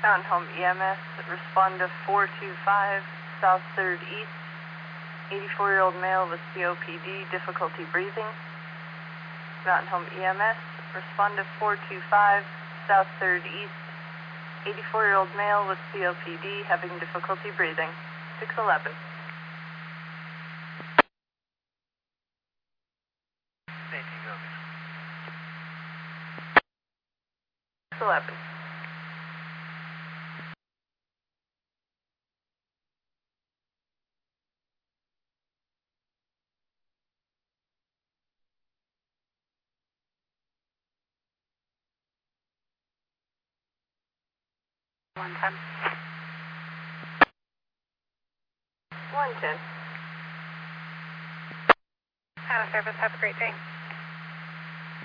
Mountain Home EMS, respond to 425 South 3rd East. 84-year-old male with COPD, difficulty breathing. Mountain Home EMS, respond to 425 South 3rd East. 84-year-old male with COPD, having difficulty breathing. 611. Safety go. 611. One ten. 110. Out of service. Have a great day.